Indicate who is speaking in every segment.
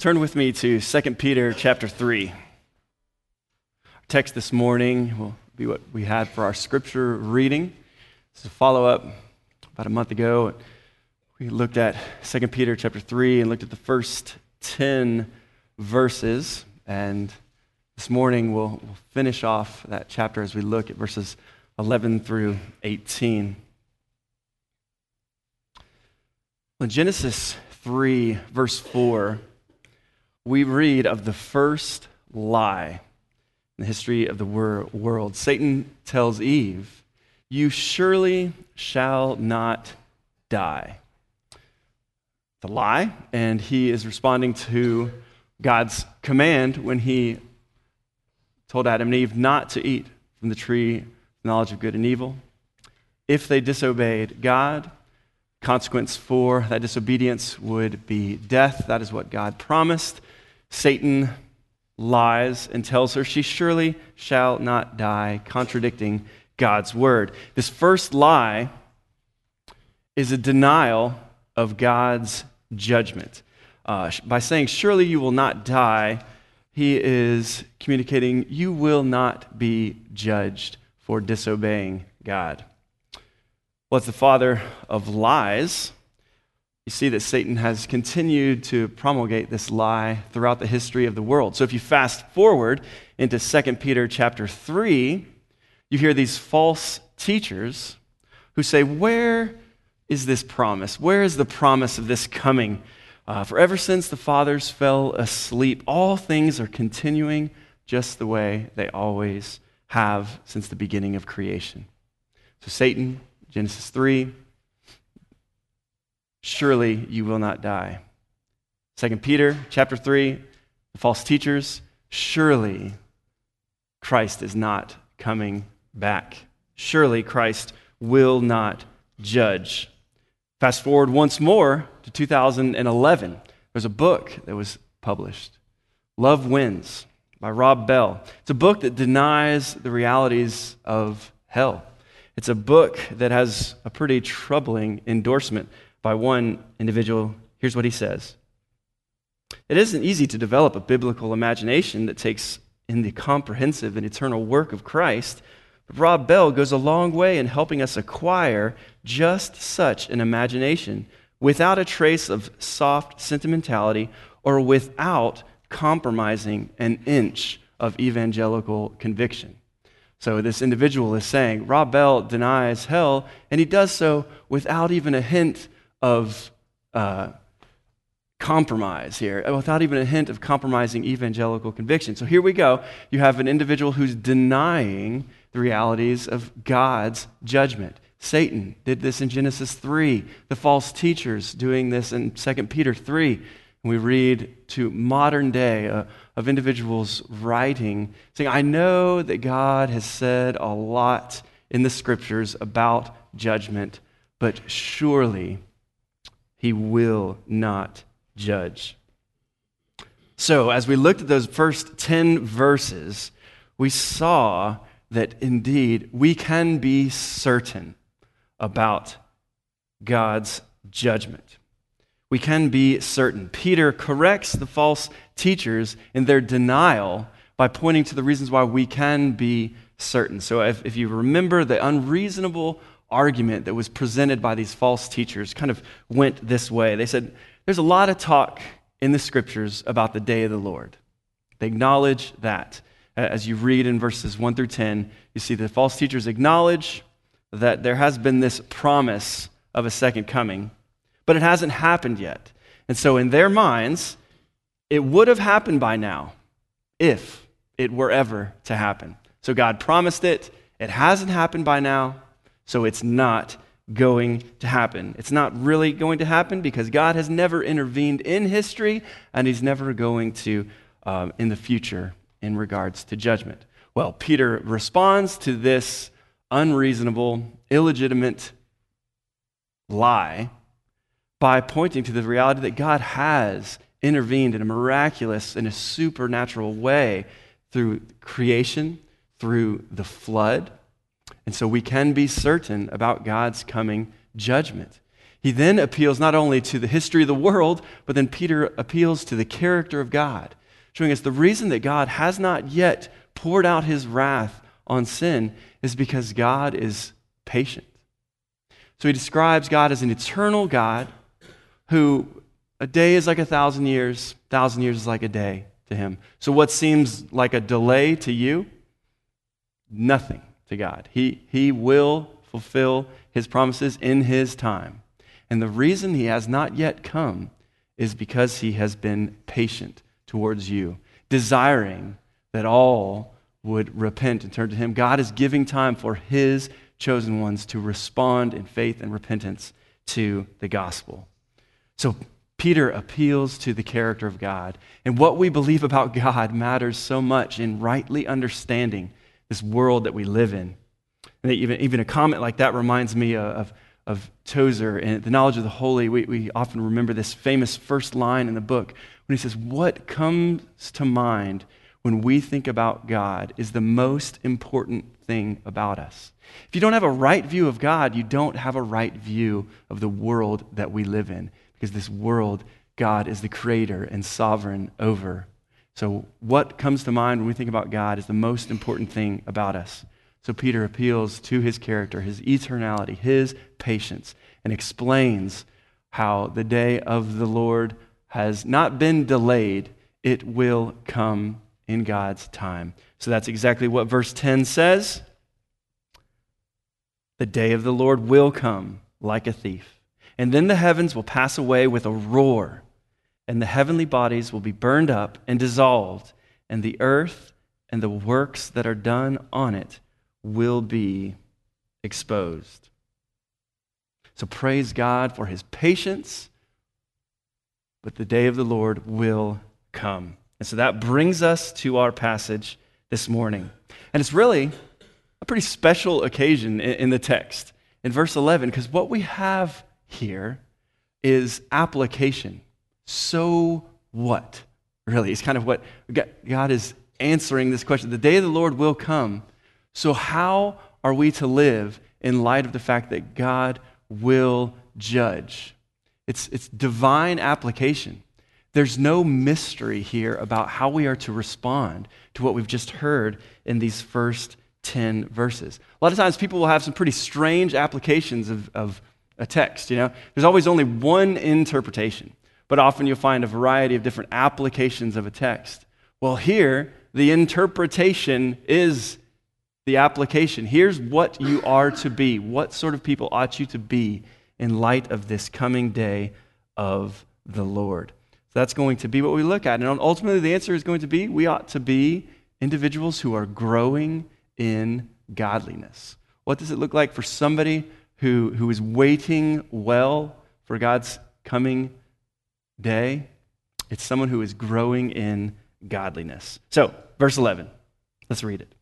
Speaker 1: Turn with me to 2 Peter chapter 3. Our text this morning will be what we had for our scripture reading. This is a follow-up. About a month ago, we looked at 2 Peter chapter 3 and looked at the first 10 verses. And this morning we'll finish off that chapter as we look at verses 11 through 18. In Genesis 3, verse 4, we read of the first lie in the history of the world. Satan tells Eve, "You surely shall not die." It's a lie, and he is responding to God's command when he told Adam and Eve not to eat from the tree of knowledge of good and evil. If they disobeyed God, consequence for that disobedience would be death. That is what God promised. Satan lies and tells her she surely shall not die, contradicting God's word. This first lie is a denial of God's judgment. By saying, "Surely you will not die," he is communicating, you will not be judged for disobeying God. Well, as the father of lies, you see that Satan has continued to promulgate this lie throughout the history of the world. So if you fast forward into 2 Peter chapter 3, you hear these false teachers who say, where is this promise? Where is the promise of this coming? For ever since the fathers fell asleep, all things are continuing just the way they always have since the beginning of creation. So Satan, Genesis 3, surely you will not die. 2 Peter chapter 3, the false teachers, surely Christ is not coming back. Surely Christ will not judge. Fast forward once more to 2011. There's a book that was published, Love Wins by Rob Bell. It's a book that denies the realities of hell. It's a book that has a pretty troubling endorsement by one individual. Here's what he says. It isn't easy to develop a biblical imagination that takes in the comprehensive and eternal work of Christ, but Rob Bell goes a long way in helping us acquire just such an imagination without a trace of soft sentimentality or without compromising an inch of evangelical conviction. So this individual is saying, Rob Bell denies hell, and he does so without even a hint of compromise here, without even a hint of compromising evangelical conviction. So here we go. You have an individual who's denying the realities of God's judgment. Satan did this in Genesis 3. The false teachers doing this in 2 Peter 3. And we read to modern day of individuals writing, saying, I know that God has said a lot in the scriptures about judgment, but surely he will not judge. So, as we looked at those first 10 verses, we saw that indeed we can be certain about God's judgment. We can be certain. Peter corrects the false teachers in their denial by pointing to the reasons why we can be certain. So, if you remember, the unreasonable argument that was presented by these false teachers kind of went this way. They said, there's a lot of talk in the scriptures about the day of the Lord. They acknowledge that. As you read in verses 1 through 10, you see the false teachers acknowledge that there has been this promise of a second coming, but it hasn't happened yet. And so in their minds, it would have happened by now if it were ever to happen. So God promised it. It hasn't happened by now. So it's not going to happen. It's not really going to happen because God has never intervened in history, and he's never going to in the future in regards to judgment. Well, Peter responds to this unreasonable, illegitimate lie by pointing to the reality that God has intervened in a miraculous and a supernatural way through creation, through the flood. And so we can be certain about God's coming judgment. He then appeals not only to the history of the world, but then Peter appeals to the character of God, showing us the reason that God has not yet poured out his wrath on sin is because God is patient. So he describes God as an eternal God who a day is like 1,000 years, 1,000 years is like a day to him. So what seems like a delay to you, nothing to God. He will fulfill his promises in his time. And the reason he has not yet come is because he has been patient towards you, desiring that all would repent and turn to him. God is giving time for his chosen ones to respond in faith and repentance to the gospel. So Peter appeals to the character of God. And what we believe about God matters so much in rightly understanding this world that we live in. And even a comment like that reminds me of Tozer and the knowledge of the holy. We often remember this famous first line in the book when he says, "What comes to mind when we think about God is the most important thing about us." If you don't have a right view of God, you don't have a right view of the world that we live in, because this world, God is the creator and sovereign over. So what comes to mind when we think about God is the most important thing about us. So Peter appeals to his character, his eternality, his patience, and explains how the day of the Lord has not been delayed. It will come in God's time. So that's exactly what verse 10 says. The day of the Lord will come like a thief, and then the heavens will pass away with a roar, and the heavenly bodies will be burned up and dissolved, and the earth and the works that are done on it will be exposed. So praise God for his patience, but the day of the Lord will come. And so that brings us to our passage this morning. And it's really a pretty special occasion in the text, in verse 11, because what we have here is application. So what? Really, it's kind of what God is answering this question. The day of the Lord will come. So how are we to live in light of the fact that God will judge? It's divine application. There's no mystery here about how we are to respond to what we've just heard in these first 10 verses. A lot of times people will have some pretty strange applications of a text. There's always only one interpretation, but often you'll find a variety of different applications of a text. Well, here, the interpretation is the application. Here's what you are to be. What sort of people ought you to be in light of this coming day of the Lord? So that's going to be what we look at. And ultimately, the answer is going to be we ought to be individuals who are growing in godliness. What does it look like for somebody who is waiting well for God's coming day? It's someone who is growing in godliness. So, verse 11, let's read it.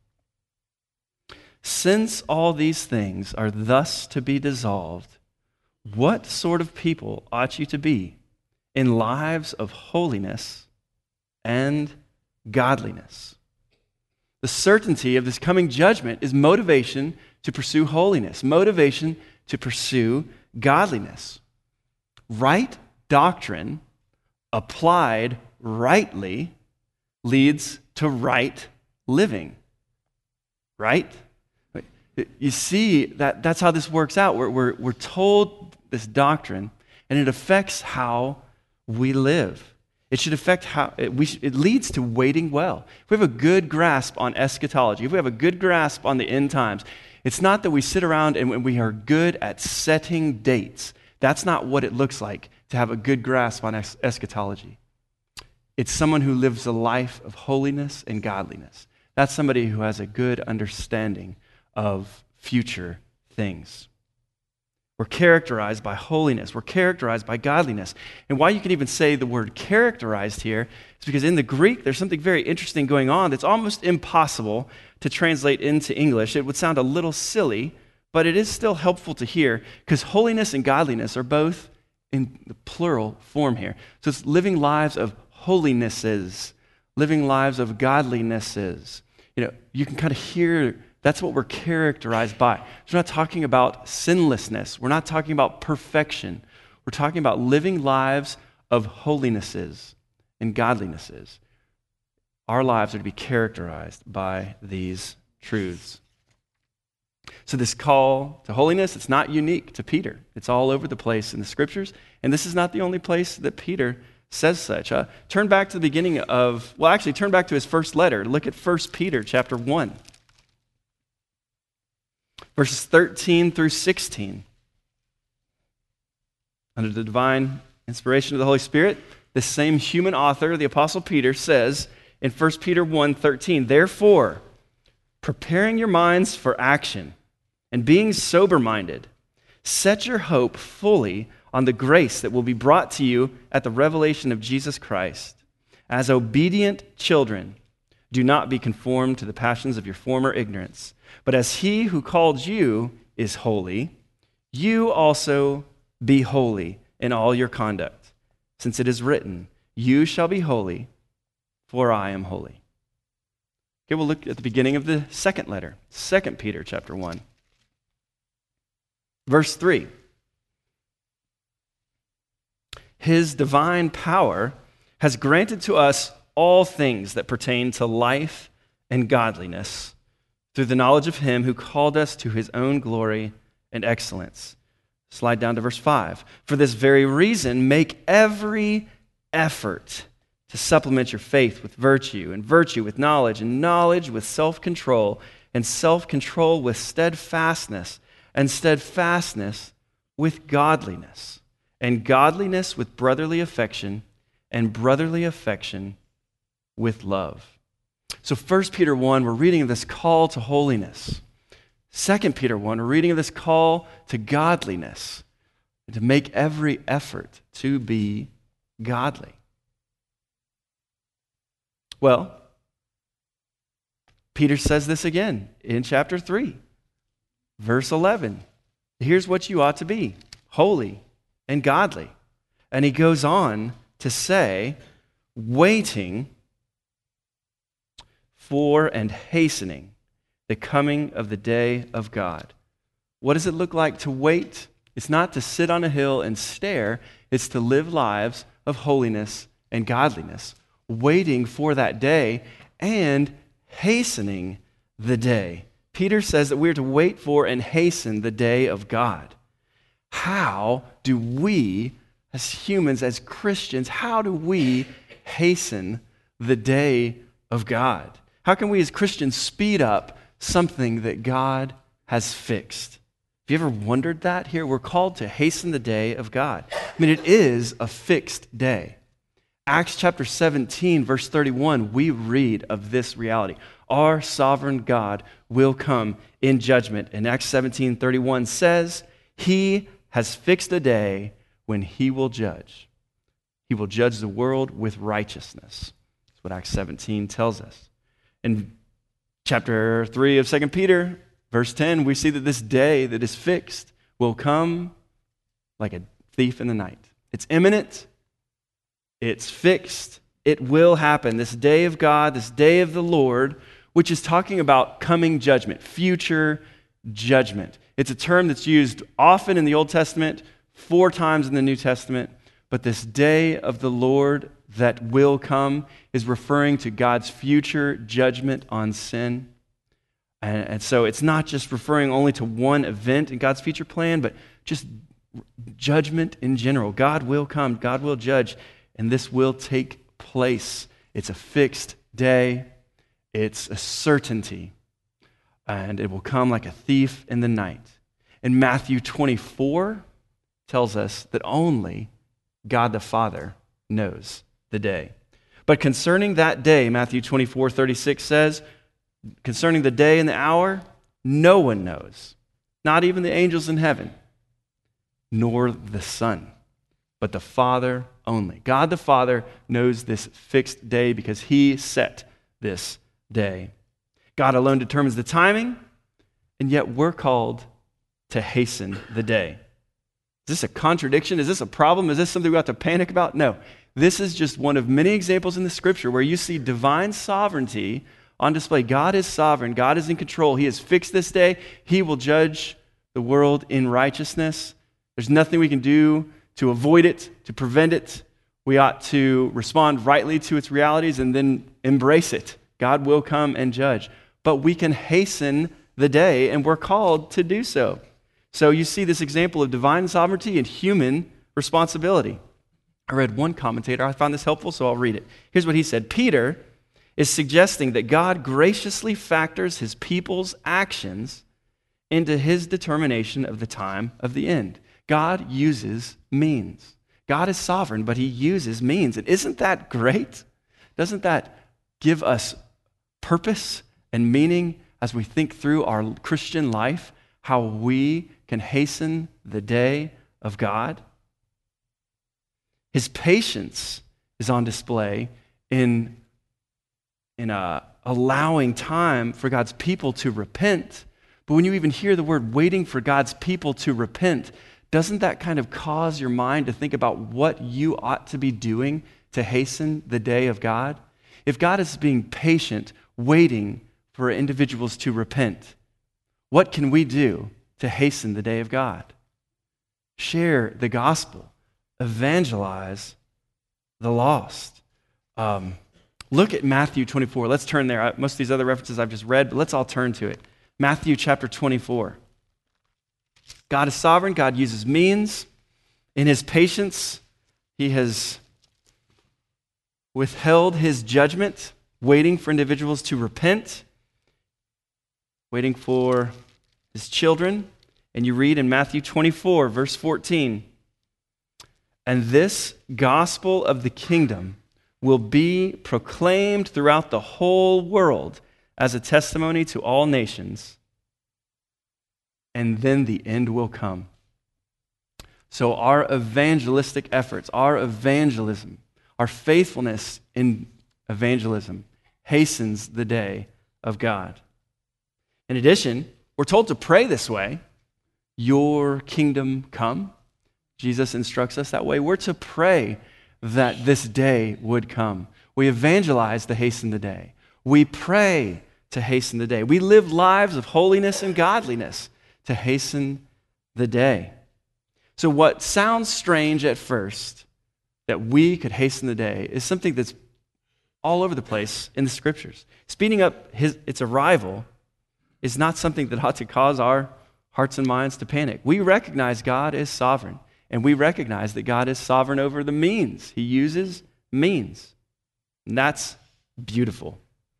Speaker 1: Since all these things are thus to be dissolved, what sort of people ought you to be in lives of holiness and godliness? The certainty of this coming judgment is motivation to pursue holiness, motivation to pursue godliness. Right doctrine applied rightly leads to right living. Right? You see that's how this works out. We're told this doctrine, and it affects how we live. It should affect how it leads to waiting well. If we have a good grasp on eschatology, if we have a good grasp on the end times, it's not that we sit around and we are good at setting dates. That's not what it looks like to have a good grasp on eschatology. It's someone who lives a life of holiness and godliness. That's somebody who has a good understanding of future things. We're characterized by holiness. We're characterized by godliness. And why you can even say the word characterized here is because in the Greek, there's something very interesting going on that's almost impossible to translate into English. It would sound a little silly, but it is still helpful to hear because holiness and godliness are both in the plural form here. So it's living lives of holinesses, living lives of godlinesses. You can kind of hear that's what we're characterized by. We're not talking about sinlessness. We're not talking about perfection. We're talking about living lives of holinesses and godlinesses. Our lives are to be characterized by these truths. So this call to holiness, it's not unique to Peter. It's all over the place in the scriptures, and this is not the only place that Peter says such. Turn back to the beginning of, turn back to his first letter. Look at 1 Peter chapter 1, verses 13 through 16. Under the divine inspiration of the Holy Spirit, this same human author, the Apostle Peter, says in 1 Peter 1:13, "Therefore, preparing your minds for action and being sober-minded, set your hope fully on the grace that will be brought to you at the revelation of Jesus Christ. As obedient children, do not be conformed to the passions of your former ignorance, but as he who called you is holy, you also be holy in all your conduct, since it is written, 'You shall be holy, for I am holy.'" Okay, we'll look at the beginning of the second letter, 2 Peter chapter 1. Verse 3. "His divine power has granted to us all things that pertain to life and godliness through the knowledge of him who called us to his own glory and excellence." Slide down to verse 5. "For this very reason, make every effort to supplement your faith with virtue, and virtue with knowledge, and knowledge with self-control, and self-control with steadfastness, and steadfastness with godliness, and godliness with brotherly affection, and brotherly affection with love." So 1 Peter 1, we're reading of this call to holiness. 2 Peter 1, we're reading of this call to godliness, and to make every effort to be godly. Well, Peter says this again in chapter 3, verse 11. Here's what you ought to be: holy and godly. And he goes on to say, waiting for and hastening the coming of the day of God. What does it look like to wait? It's not to sit on a hill and stare. It's to live lives of holiness and godliness, waiting for that day and hastening the day. Peter says that we're to wait for and hasten the day of God. How do we, as humans, as Christians, how do we hasten the day of God? How can we as Christians speed up something that God has fixed? Have you ever wondered that? Here, we're called to hasten the day of God. I mean, it is a fixed day. Acts chapter 17, verse 31, we read of this reality. Our sovereign God will come in judgment. And Acts 17:31 says, "He has fixed a day when he will judge. He will judge the world with righteousness." That's what Acts 17 tells us. In chapter 3 of 2 Peter, verse 10, we see that this day that is fixed will come like a thief in the night. It's imminent. It's fixed. It will happen. This day of God, this day of the Lord, which is talking about coming judgment, future judgment. It's a term that's used often in the Old Testament, 4 times in the New Testament, but this day of the Lord that will come is referring to God's future judgment on sin. And so it's not just referring only to one event in God's future plan, but just judgment in general. God will come, God will judge, and this will take place. It's a fixed day. It's a certainty. And it will come like a thief in the night. And Matthew 24 tells us that only God the Father knows the day. But concerning that day, Matthew 24:36 says, concerning the day and the hour, no one knows, not even the angels in heaven, nor the Son, but the Father only. God the Father knows this fixed day because he set this day. God alone determines the timing, and yet we're called to hasten the day. Is this a contradiction? Is this a problem? Is this something we have to panic about? No. This is just one of many examples in the Scripture where you see divine sovereignty on display. God is sovereign. God is in control. He has fixed this day. He will judge the world in righteousness. There's nothing we can do to avoid it, to prevent it. We ought to respond rightly to its realities and then embrace it. God will come and judge. But we can hasten the day, and we're called to do so. So you see this example of divine sovereignty and human responsibility. I read one commentator. I found this helpful, so I'll read it. Here's what he said. Peter is suggesting that God graciously factors his people's actions into his determination of the time of the end. God uses means. God is sovereign, but he uses means. And isn't that great? Doesn't that give us purpose and meaning as we think through our Christian life, how we can hasten the day of God? His patience is on display in allowing time for God's people to repent. But when you even hear the word waiting for God's people to repent, doesn't that kind of cause your mind to think about what you ought to be doing to hasten the day of God? If God is being patient, waiting for individuals to repent, what can we do to hasten the day of God? Share the gospel. Evangelize the lost. Look at Matthew 24. Let's turn there. Most of these other references I've just read, but let's all turn to it. Matthew chapter 24. God is sovereign. God uses means. In his patience, he has withheld his judgment, waiting for individuals to repent, waiting for his children. And you read in Matthew 24, verse 14, "And this gospel of the kingdom will be proclaimed throughout the whole world as a testimony to all nations, and then the end will come." So our evangelistic efforts, our evangelism, our faithfulness in evangelism hastens the day of God. In addition, we're told to pray this way: "Your kingdom come." Jesus instructs us that way. We're to pray that this day would come. We evangelize to hasten the day. We pray to hasten the day. We live lives of holiness and godliness to hasten the day. So what sounds strange at first, that we could hasten the day, is something that's all over the place in the Scriptures. Speeding up its arrival is not something that ought to cause our hearts and minds to panic. We recognize God is sovereign, and we recognize that God is sovereign over the means. He uses means. And that's beautiful.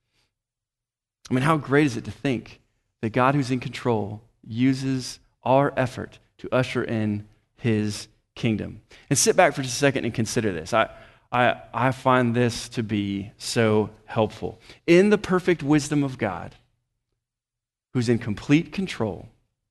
Speaker 1: I mean, how great is it to think that God, who's in control, uses our effort to usher in his kingdom? And sit back for just a second and consider this. I find this to be so helpful. In the perfect wisdom of God, who's in complete control,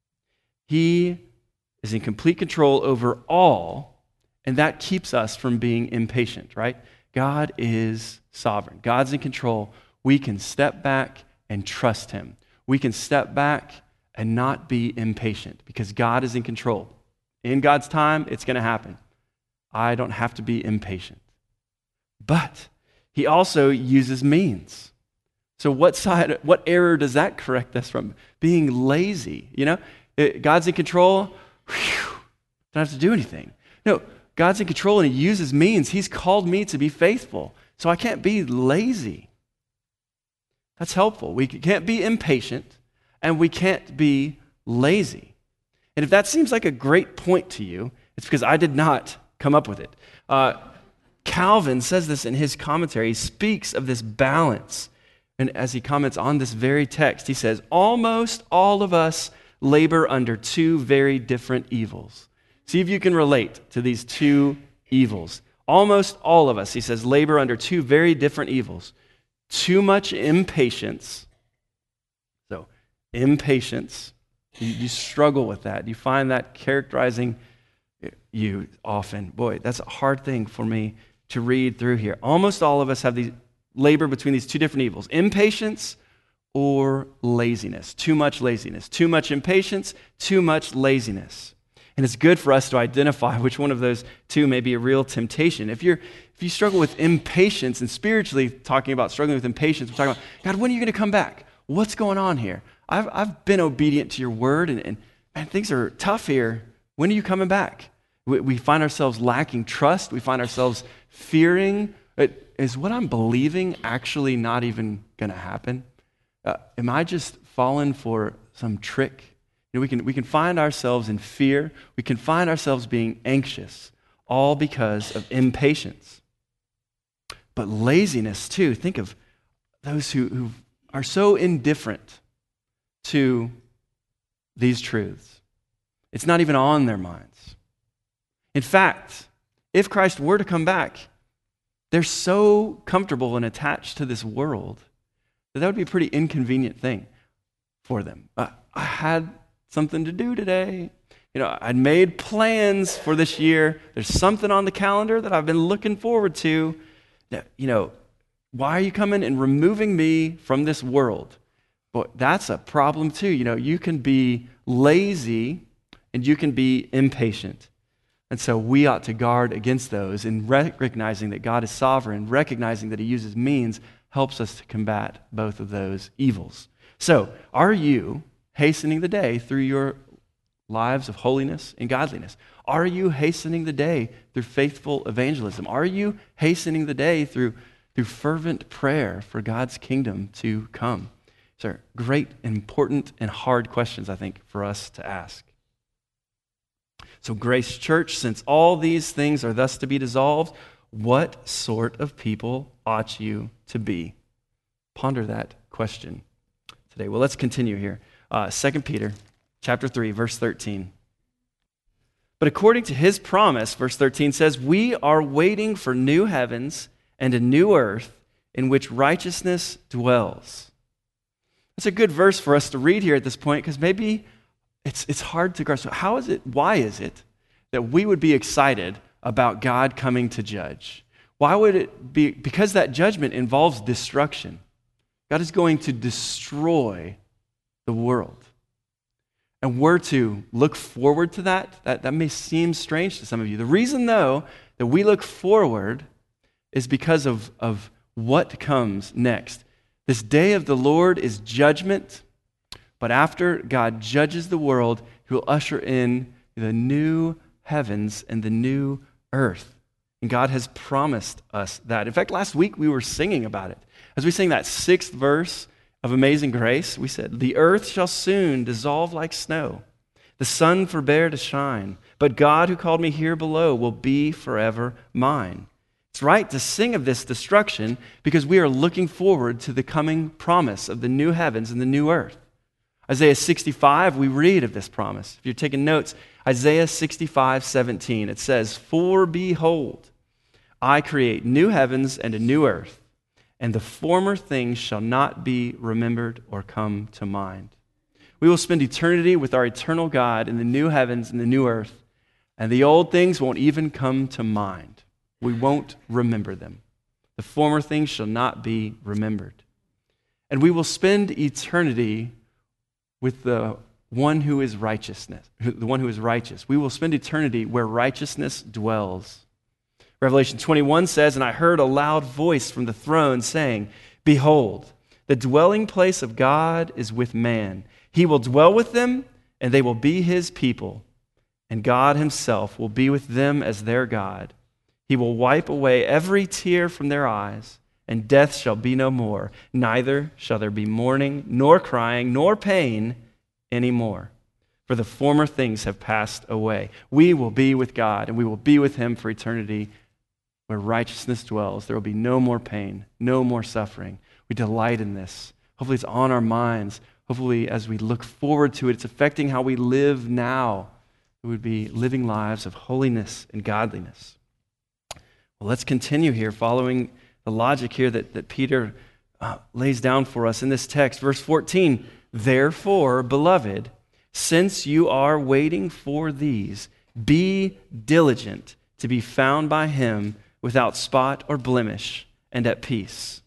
Speaker 1: he is in complete control over all, and that keeps us from being impatient, right? God is sovereign. God's in control. We can step back and trust him. We can step back and not be impatient because God is in control. In God's time, it's going to happen. I don't have to be impatient. But he also uses means. So what error does that correct us from? Being lazy. God's in control. Whew, don't have to do anything. No, God's in control and he uses means. He's called me to be faithful. So I can't be lazy. That's helpful. We can't be impatient and we can't be lazy. And if that seems like a great point to you, it's because I did not come up with it. Calvin says this in his commentary. He speaks of this balance. And as he comments on this very text, he says, almost all of us labor under two very different evils. See if you can relate to these two evils. Almost all of us, he says, labor under two very different evils. Too much impatience. So, impatience. You struggle with that. You find that characterizing you often. Boy, that's a hard thing for me to read through here. Almost all of us have these labor between these two different evils. Impatience or laziness. Too much laziness. Too much impatience, too much laziness. And it's good for us to identify which one of those two may be a real temptation. If you struggle with impatience, and spiritually talking about struggling with impatience, we're talking about, God, when are you going to come back? What's going on here? I've been obedient to your word, and man, things are tough here. When are you coming back? We find ourselves lacking trust. We find ourselves fearing. Is what I'm believing actually not even going to happen? Am I just falling for some trick? We can find ourselves in fear. We can find ourselves being anxious, all because of impatience. But laziness, too. Think of those who are so indifferent to these truths. It's not even on their minds. In fact, if Christ were to come back, they're so comfortable and attached to this world that would be a pretty inconvenient thing for them. I had something to do today. I'd made plans for this year. There's something on the calendar that I've been looking forward to. Why are you coming and removing me from this world? But that's a problem too. You can be lazy and you can be impatient. And so we ought to guard against those in recognizing that God is sovereign, recognizing that he uses means, helps us to combat both of those evils. So, are you hastening the day through your lives of holiness and godliness? Are you hastening the day through faithful evangelism? Are you hastening the day through fervent prayer for God's kingdom to come? These are great, important, and hard questions, I think, for us to ask. So, Grace Church, since all these things are thus to be dissolved, what sort of people ought you to be? Ponder that question today. Well, let's continue here. 2 Peter chapter 3, verse 13. But according to his promise, verse 13 says, we are waiting for new heavens and a new earth in which righteousness dwells. That's a good verse for us to read here at this point, because maybe it's hard to grasp. Why is it that we would be excited about God coming to judge? Why would it be? Because that judgment involves destruction. God is going to destroy the world. And we're to look forward to that. That may seem strange to some of you. The reason, though, that we look forward is because of what comes next. This day of the Lord is judgment, but after God judges the world, he will usher in the new heavens and the new earth. And God has promised us that. In fact, last week we were singing about it. As we sang that 6th verse of Amazing Grace, we said, the earth shall soon dissolve like snow, the sun forbear to shine, but God who called me here below will be forever mine. It's right to sing of this destruction because we are looking forward to the coming promise of the new heavens and the new earth. Isaiah 65, we read of this promise. If you're taking notes, Isaiah 65:17, it says, for behold, I create new heavens and a new earth, and the former things shall not be remembered or come to mind. We will spend eternity with our eternal God in the new heavens and the new earth, and the old things won't even come to mind. We won't remember them. The former things shall not be remembered. And we will spend eternity with the one who is righteousness, the one who is righteous. We will spend eternity where righteousness dwells. Revelation 21 says, and I heard a loud voice from the throne saying, behold, the dwelling place of God is with man. He will dwell with them, and they will be his people. And God himself will be with them as their God. He will wipe away every tear from their eyes, and death shall be no more. Neither shall there be mourning, nor crying, nor pain anymore. For the former things have passed away. We will be with God, and we will be with him for eternity, where righteousness dwells. There will be no more pain, no more suffering. We delight in this. Hopefully it's on our minds. Hopefully as we look forward to it, it's affecting how we live now. We would be living lives of holiness and godliness. Well, let's continue here, following the logic here that Peter lays down for us in this text. Verse 14, therefore, beloved, since you are waiting for these, be diligent to be found by him without spot or blemish and at peace.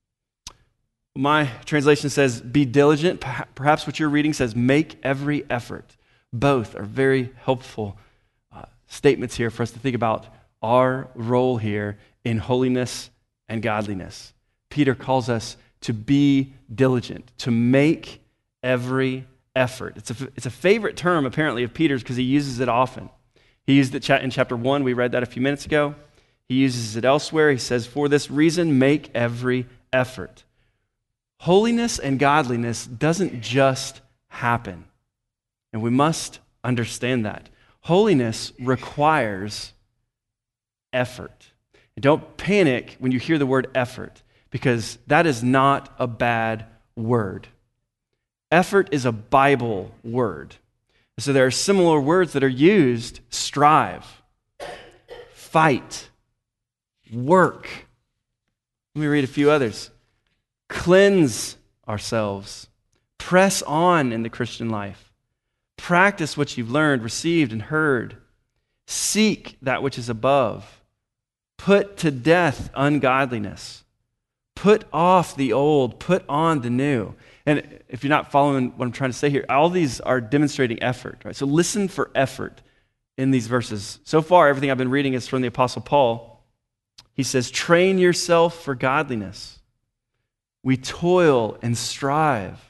Speaker 1: My translation says, be diligent. Perhaps what you're reading says, make every effort. Both are very helpful statements here for us to think about our role here in holiness and godliness. Peter calls us to be diligent, to make every effort. It's a favorite term, apparently, of Peter's because he uses it often. He used it in chapter 1. We read that a few minutes ago. He uses it elsewhere. He says, for this reason, make every effort. Holiness and godliness doesn't just happen. And we must understand that. Holiness requires effort. And don't panic when you hear the word effort, because that is not a bad word. Effort is a Bible word. So there are similar words that are used: strive, fight, work. Let me read a few others. Cleanse ourselves, press on in the Christian life, practice what you've learned, received, and heard, seek that which is above, put to death ungodliness, put off the old, put on the new. And if you're not following what I'm trying to say here, all these are demonstrating effort, right? So listen for effort in these verses. So far, everything I've been reading is from the Apostle Paul. He says, train yourself for godliness. We toil and strive.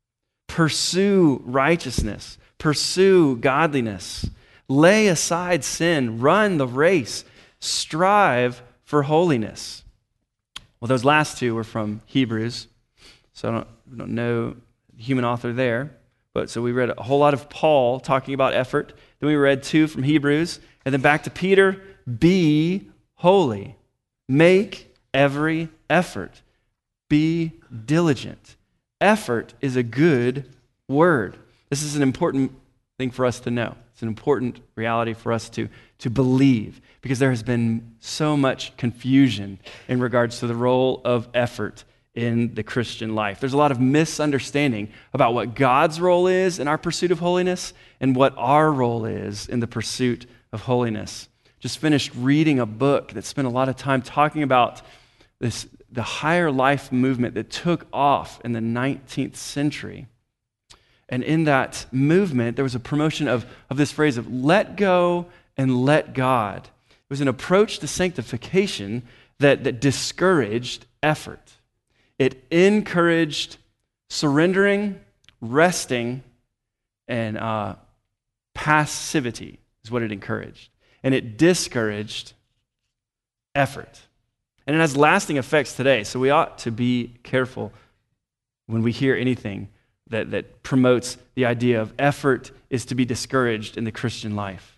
Speaker 1: Pursue righteousness. Pursue godliness. Lay aside sin. Run the race. Strive for holiness. Well, those last two were from Hebrews. So I don't know the human author there. But so we read a whole lot of Paul talking about effort. Then we read 2 from Hebrews. And then back to Peter. Be holy. Make every effort. Be diligent. Effort is a good word. This is an important thing for us to know. It's an important reality for us to believe, because there has been so much confusion in regards to the role of effort in the Christian life. There's a lot of misunderstanding about what God's role is in our pursuit of holiness and what our role is in the pursuit of holiness. Just finished reading a book that spent a lot of time talking about the higher life movement that took off in the 19th century. And in that movement, there was a promotion of this phrase of let go and let God. It was an approach to sanctification that discouraged effort. It encouraged surrendering, resting, and passivity is what it encouraged. And it discouraged effort. And it has lasting effects today, so we ought to be careful when we hear anything that promotes the idea of effort is to be discouraged in the Christian life.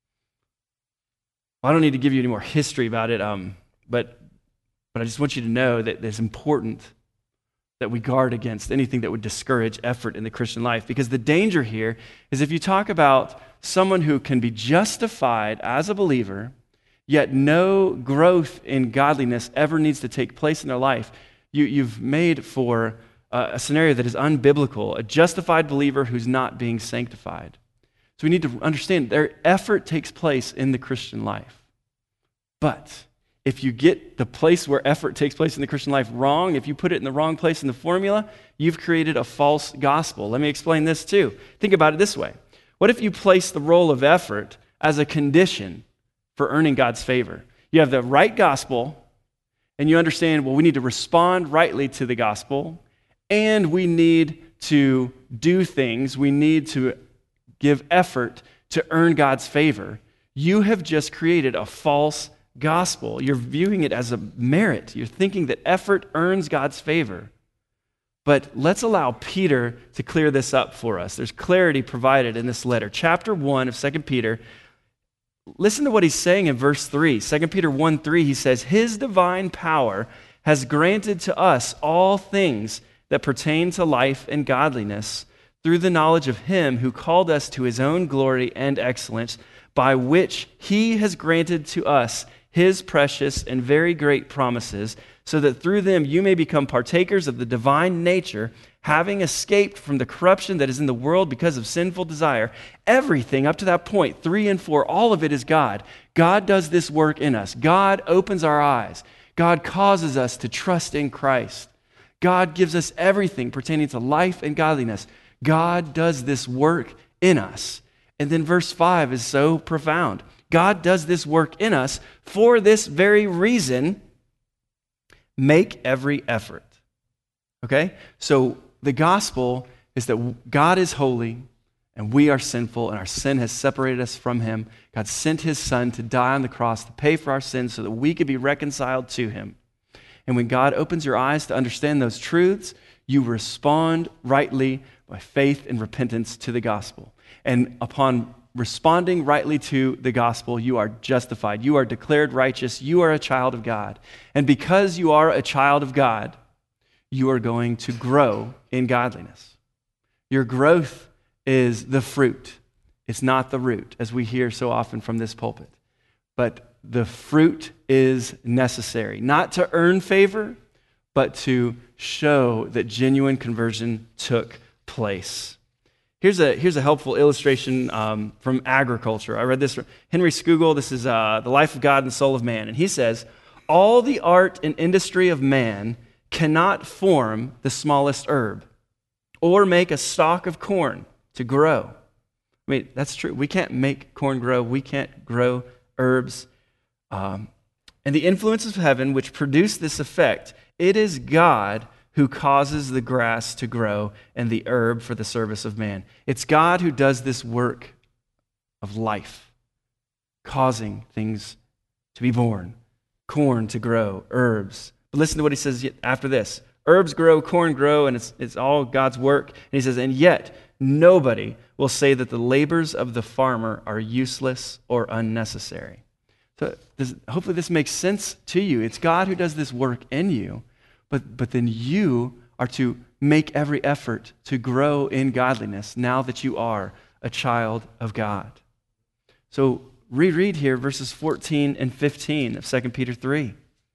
Speaker 1: Well, I don't need to give you any more history about it, but I just want you to know that it's important that we guard against anything that would discourage effort in the Christian life, because the danger here is if you talk about someone who can be justified as a believer, yet no growth in godliness ever needs to take place in their life, you've made for a scenario that is unbiblical, a justified believer who's not being sanctified. So we need to understand their effort takes place in the Christian life. But if you get the place where effort takes place in the Christian life wrong, if you put it in the wrong place in the formula, you've created a false gospel. Let me explain this too. Think about it this way. What if you place the role of effort as a condition for earning God's favor? You have the right gospel, and you understand, well, we need to respond rightly to the gospel, and we need to do things, we need to give effort to earn God's favor. You have just created a false gospel. You're viewing it as a merit. You're thinking that effort earns God's favor. But let's allow Peter to clear this up for us. There's clarity provided in this letter. Chapter 1 of 2 Peter, listen to what he's saying in verse 3. 2 Peter 1:3, he says, His divine power has granted to us all things that pertain to life and godliness through the knowledge of Him who called us to His own glory and excellence, by which He has granted to us His precious and very great promises, so that through them you may become partakers of the divine nature, having escaped from the corruption that is in the world because of sinful desire. Everything up to that point, 3 and 4, all of it is God. God does this work in us. God opens our eyes. God causes us to trust in Christ. God gives us everything pertaining to life and godliness. God does this work in us. And then verse 5 is so profound. God does this work in us for this very reason. Make every effort. Okay? So the gospel is that God is holy, And we are sinful, and our sin has separated us from him. God sent his son to die on the cross to pay for our sins so that we could be reconciled to him. And when God opens your eyes to understand those truths, you respond rightly by faith and repentance to the gospel. And upon responding rightly to the gospel, you are justified. You are declared righteous. You are a child of God. And because you are a child of God, you are going to grow in godliness. Your growth is the fruit. It's not the root, as we hear so often from this pulpit. But the fruit is necessary, not to earn favor, but to show that genuine conversion took place. Here's a helpful illustration from agriculture. I read this from Henry Scougal. This is The Life of God and the Soul of Man. And he says, all the art and industry of man cannot form the smallest herb or make a stalk of corn to grow. I mean, that's true. We can't make corn grow. We can't grow herbs. And the influences of heaven which produce this effect, it is God who causes the grass to grow and the herb for the service of man. It's God who does this work of life, causing things to be born, corn to grow, herbs. But listen to what he says after this. Herbs grow, corn grow, and it's all God's work. And he says, and yet nobody will say that the labors of the farmer are useless or unnecessary. So hopefully this makes sense to you. It's God who does this work in you, but then you are to make every effort to grow in godliness now that you are a child of God. So reread here verses 14 and 15 of 2 Peter 3.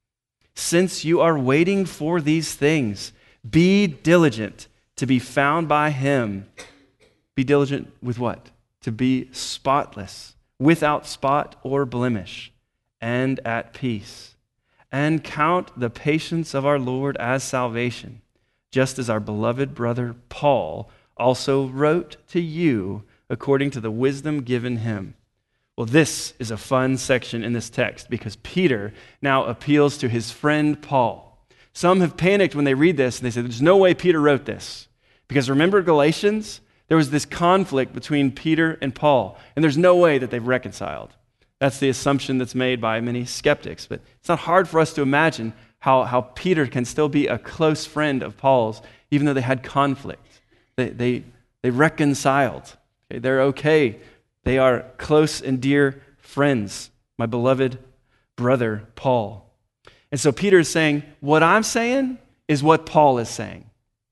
Speaker 1: Since you are waiting for these things, be diligent to be found by him. Be diligent with what? To be spotless, without spot or blemish, and at peace. And count the patience of our Lord as salvation, just as our beloved brother Paul also wrote to you according to the wisdom given him. Well, this is a fun section in this text because Peter now appeals to his friend Paul. Some have panicked when they read this and they say, there's no way Peter wrote this. Because remember Galatians? There was this conflict between Peter and Paul, and there's no way that they've reconciled. That's the assumption that's made by many skeptics. But it's not hard for us to imagine how Peter can still be a close friend of Paul's, even though they had conflict. They reconciled. Okay, they're okay. They are close and dear friends, my beloved brother Paul. And so Peter is saying, what I'm saying is what Paul is saying.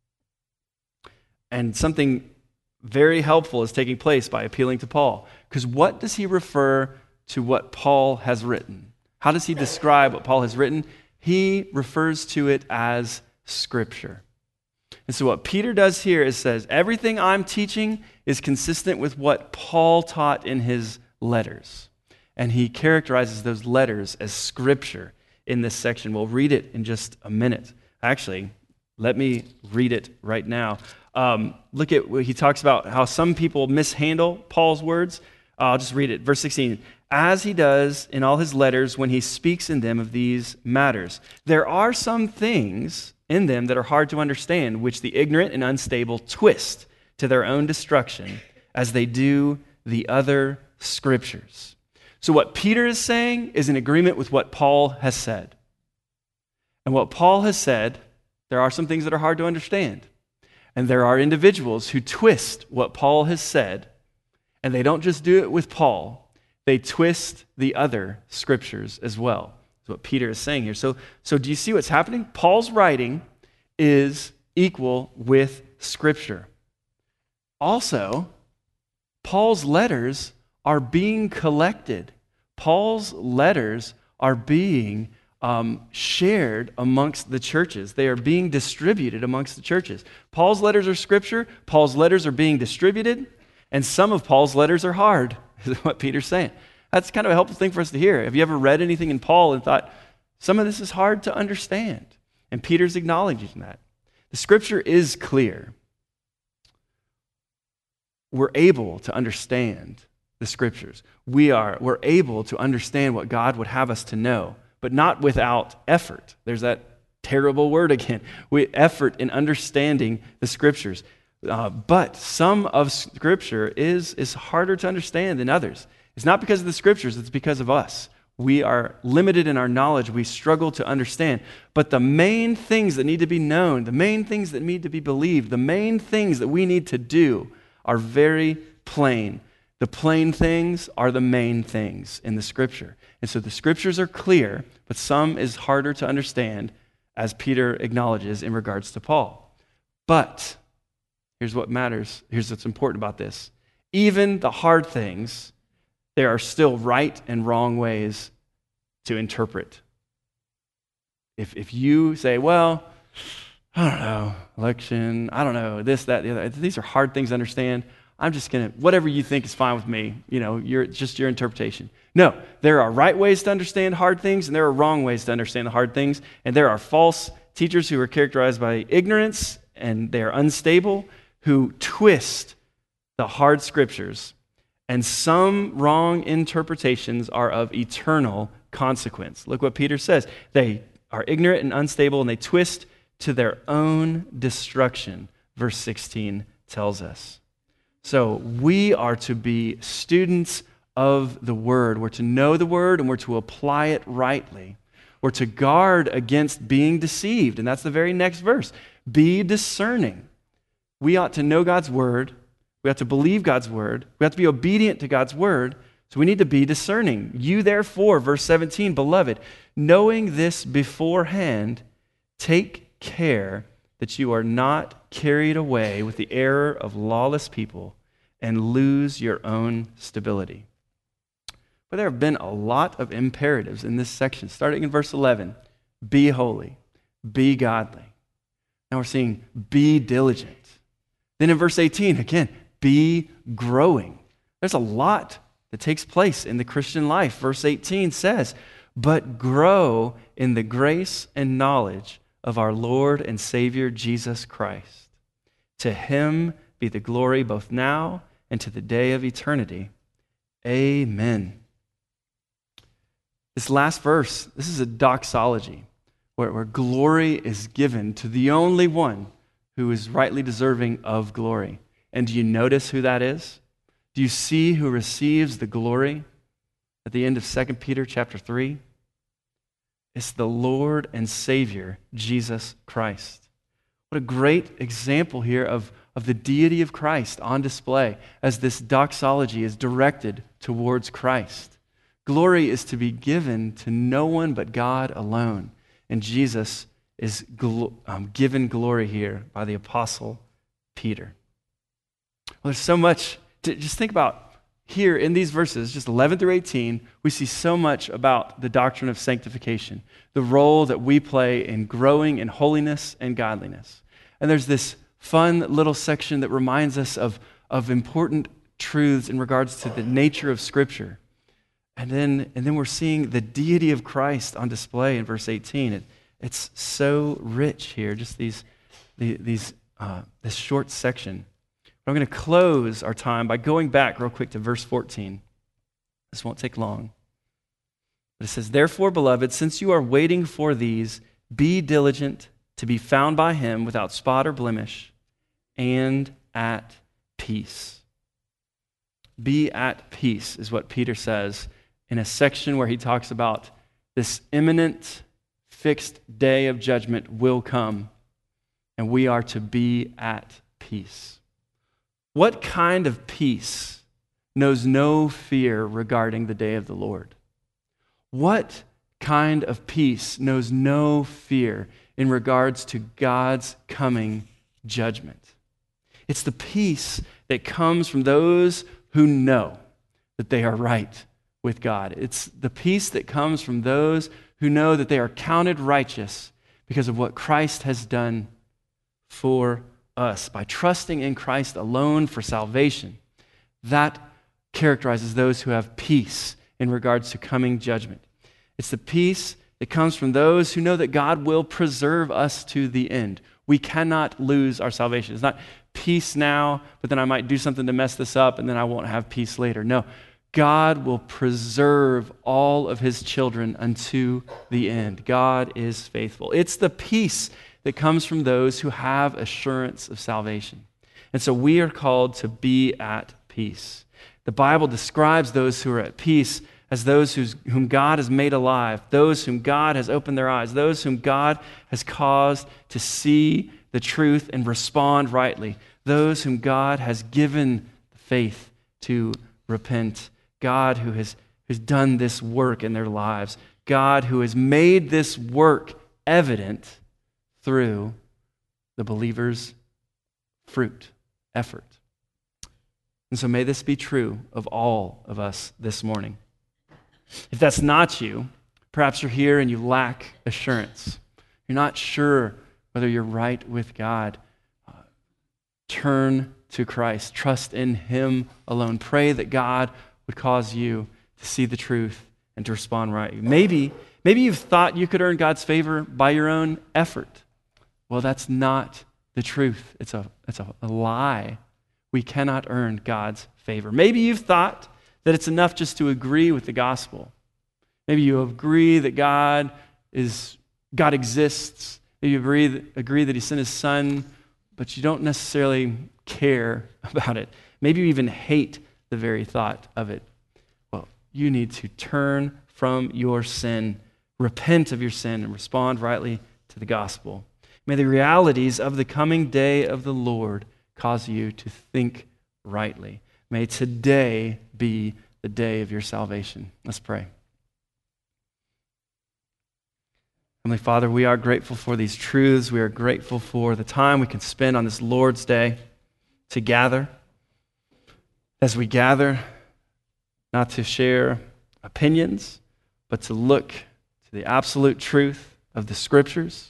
Speaker 1: And something very helpful is taking place by appealing to Paul. Because what does he refer to what Paul has written? How does he describe what Paul has written? He refers to it as Scripture. And so what Peter does here is says, everything I'm teaching is consistent with what Paul taught in his letters. And he characterizes those letters as Scripture in this section. We'll read it in just a minute. Actually, let me read it right now. Look at what he talks about how some people mishandle Paul's words. I'll just read it. Verse 16. As he does in all his letters when he speaks in them of these matters. There are some things in them that are hard to understand, which the ignorant and unstable twist to their own destruction as they do the other Scriptures. So what Peter is saying is in agreement with what Paul has said. And what Paul has said, there are some things that are hard to understand. And there are individuals who twist what Paul has said, and they don't just do it with Paul, they twist the other Scriptures as well. That's what Peter is saying here. So do you see what's happening? Paul's writing is equal with Scripture. Also, Paul's letters are being collected. Paul's letters are being shared amongst the churches. They are being distributed amongst the churches. Paul's letters are Scripture. Paul's letters are being distributed. And some of Paul's letters are hard, is what Peter's saying. That's kind of a helpful thing for us to hear. Have you ever read anything in Paul and thought, some of this is hard to understand? And Peter's acknowledging that. The Scripture is clear. We're able to understand the Scriptures. We're able to understand what God would have us to know, but not without effort. There's that terrible word again. Effort in understanding the Scriptures. But some of Scripture is harder to understand than others. It's not because of the Scriptures, it's because of us. We are limited in our knowledge. We struggle to understand. But the main things that need to be known, the main things that need to be believed, the main things that we need to do are very plain. The plain things are the main things in the Scripture. And so the Scriptures are clear, but some is harder to understand, as Peter acknowledges in regards to Paul. But here's what matters. Here's what's important about this. Even the hard things, there are still right and wrong ways to interpret. If you say, well, I don't know, election, I don't know, this, that, the other, these are hard things to understand. I'm just going to, whatever you think is fine with me. It's just your interpretation. No, there are right ways to understand hard things, and there are wrong ways to understand the hard things. And there are false teachers who are characterized by ignorance, and they are unstable, who twist the hard Scriptures. And some wrong interpretations are of eternal consequence. Look what Peter says. They are ignorant and unstable, and they twist to their own destruction, verse 16 tells us. So we are to be students of the Word. We're to know the Word, and we're to apply it rightly. We're to guard against being deceived, and that's the very next verse. Be discerning. We ought to know God's Word. We have to believe God's Word. We have to be obedient to God's Word. So we need to be discerning. You therefore, verse 17, beloved, knowing this beforehand, take care that you are not carried away with the error of lawless people and lose your own stability. But there have been a lot of imperatives in this section, starting in verse 11. Be holy, be godly. Now we're seeing be diligent. Then in verse 18, again, be growing. There's a lot that takes place in the Christian life. Verse 18 says, but grow in the grace and knowledge of our Lord and Savior Jesus Christ. To him be the glory both now and to the day of eternity. Amen. This last verse, this is a doxology where glory is given to the only one who is rightly deserving of glory. And do you notice who that is? Do you see who receives the glory at the end of 2 Peter chapter 3? It's the Lord and Savior, Jesus Christ. What a great example here of the deity of Christ on display as this doxology is directed towards Christ. Glory is to be given to no one but God alone. And Jesus is given glory here by the Apostle Peter. Well, there's so much to just think about here in these verses, just 11 through 18, we see so much about the doctrine of sanctification, the role that we play in growing in holiness and godliness. And there's this fun little section that reminds us of important truths in regards to the nature of Scripture. And then we're seeing the deity of Christ on display in verse 18. It's so rich here, just this short section. But I'm going to close our time by going back real quick to verse 14. This won't take long. But it says, therefore, beloved, since you are waiting for these, be diligent to be found by him without spot or blemish and at peace. Be at peace is what Peter says in a section where he talks about this imminent, fixed day of judgment will come, and we are to be at peace. What kind of peace knows no fear regarding the day of the Lord? What kind of peace knows no fear in regards to God's coming judgment? It's the peace that comes from those who know that they are right with God. It's the peace that comes from those who know that they are counted righteous because of what Christ has done for us by trusting in Christ alone for salvation. That characterizes those who have peace in regards to coming judgment. It's the peace that comes from those who know that God will preserve us to the end. We cannot lose our salvation. It's not peace now, but then I might do something to mess this up and then I won't have peace later. No, God will preserve all of his children unto the end. God is faithful. It's the peace that comes from those who have assurance of salvation. And so we are called to be at peace. The Bible describes those who are at peace as those whom God has made alive, those whom God has opened their eyes, those whom God has caused to see the truth and respond rightly, those whom God has given the faith to repent, God who has done this work in their lives, God who has made this work evident through the believer's fruit, effort. And so may this be true of all of us this morning. If that's not you, perhaps you're here and you lack assurance. You're not sure whether you're right with God. Turn to Christ. Trust in Him alone. Pray that God would cause you to see the truth and to respond right. Maybe you've thought you could earn God's favor by your own effort. Well, that's not the truth. It's a lie. We cannot earn God's favor. Maybe you've thought that it's enough just to agree with the gospel. Maybe you agree that God exists. Maybe you agree that He sent His Son, but you don't necessarily care about it. Maybe you even hate the very thought of it. Well, you need to turn from your sin, repent of your sin, and respond rightly to the gospel. May the realities of the coming day of the Lord cause you to think rightly. May today be the day of your salvation. Let's pray. Heavenly Father, we are grateful for these truths. We are grateful for the time we can spend on this Lord's Day to gather. As we gather, not to share opinions, but to look to the absolute truth of the Scriptures,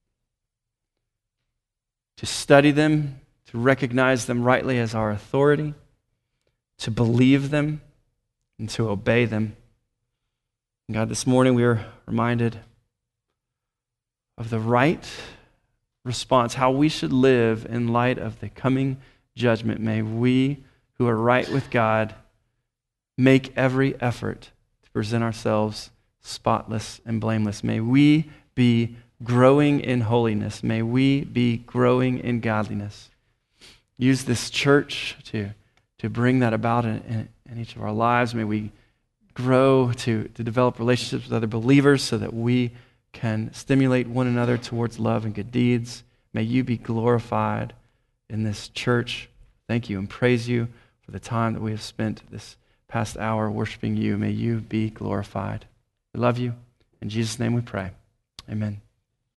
Speaker 1: to study them, to recognize them rightly as our authority, to believe them, and to obey them. And God, this morning we are reminded of the right response, how we should live in light of the coming judgment. May we, who are right with God, make every effort to present ourselves spotless and blameless. May we be growing in holiness. May we be growing in godliness. Use this church to bring that about in each of our lives. May we grow to develop relationships with other believers so that we can stimulate one another towards love and good deeds. May you be glorified in this church. Thank you and praise you for the time that we have spent this past hour worshiping you. May you be glorified. We love you. In Jesus' name we pray. Amen.